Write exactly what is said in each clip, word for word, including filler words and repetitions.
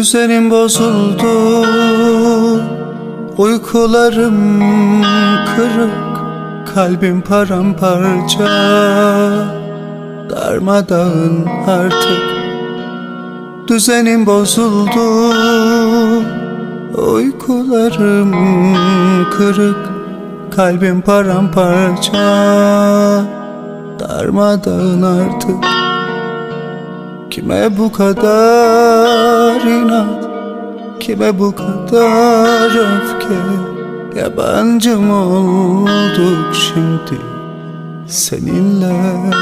Düzenim bozuldu, uykularım kırık, kalbim paramparça, darmadağın artık. Düzenim bozuldu, uykularım kırık, kalbim paramparça, darmadağın artık. Kime bu kadar inat, kime bu kadar öfke? Yabancı mı olduk şimdi seninle?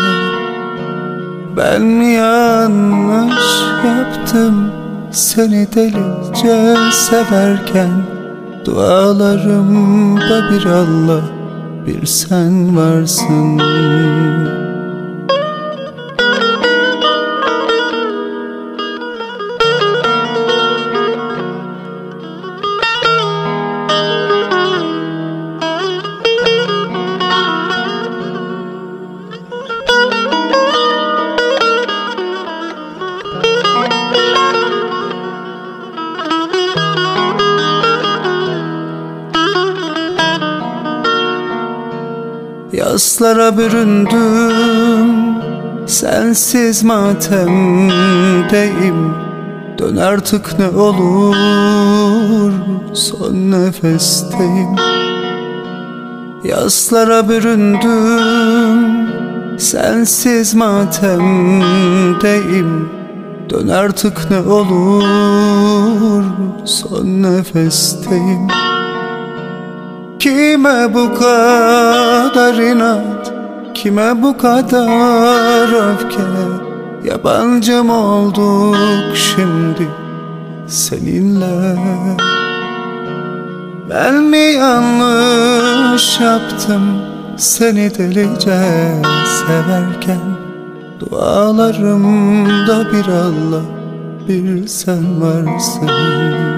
Ben mi yanlış yaptım seni delice severken? Dualarımda bir Allah, bir sen varsın. Yaslara büründüm, sensiz matemdeyim. Dön artık ne olur, son nefesteyim. Yaslara büründüm, sensiz matemdeyim. Dön artık ne olur, son nefesteyim. Kime bu kadar inat, kime bu kadar öfke? Yabancı mı olduk şimdi seninle? Ben mi yanlış yaptım seni delice severken? Dualarımda bir Allah, bir sen varsın.